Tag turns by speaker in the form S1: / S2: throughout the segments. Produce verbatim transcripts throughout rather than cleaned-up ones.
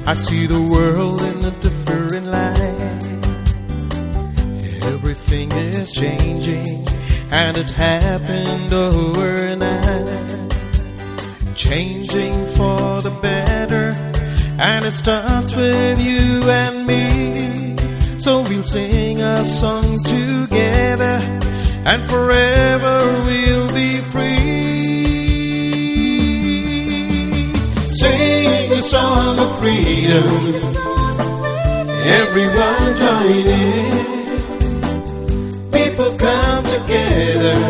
S1: I see the world in a different light. Everything is changing, and it happened overnight. Changing for the better, and it starts with you and me. So we'll sing a song together, and forever we'll be free. Sing a song of freedom, everyone join in. People come together,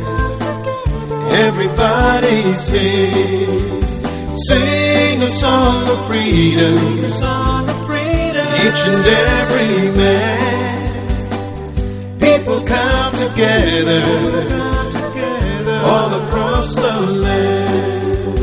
S1: everybody sing. Sing a song of freedom, each and every man. People come together, all across the land.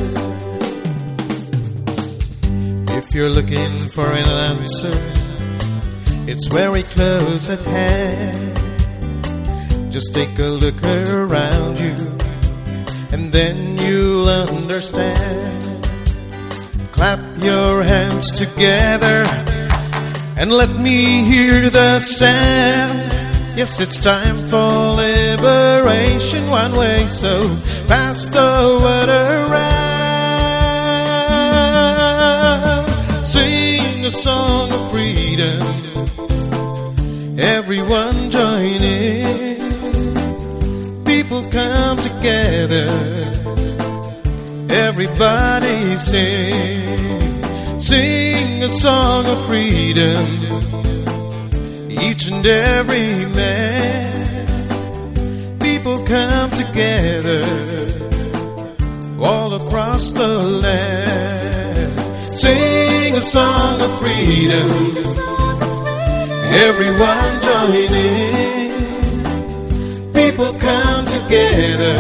S1: If you're looking for an answer, it's very close at hand. Just take a look around you, and then you'll understand. Clap your hands together and let me hear the sound. Yes, it's time for liberation one way, so pass the word around. Sing a song of freedom, everyone join in. People come together, everybody sing. Sing a song of freedom, each and every man. People come together, all across the land. Sing a song of freedom, everyone join in. People come together,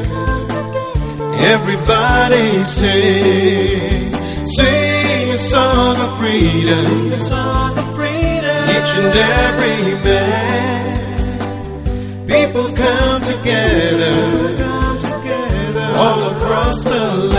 S1: everybody sing. Sing a song of freedom, each and every man. People come together, all across the land.